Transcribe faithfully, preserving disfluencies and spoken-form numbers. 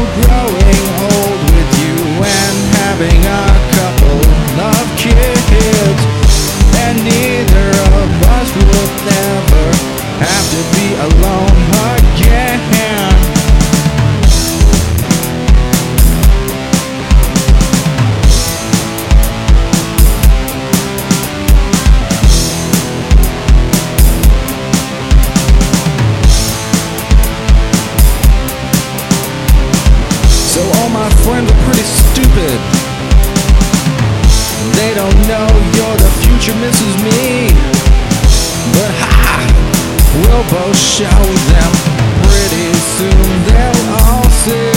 growing old with you and having a couple of kids, and neither of us will ever have to be alone again. So all my friends are pretty stupid. They don't know you're the future Missus Me. But ha! We'll both show them pretty soon. They'll all see.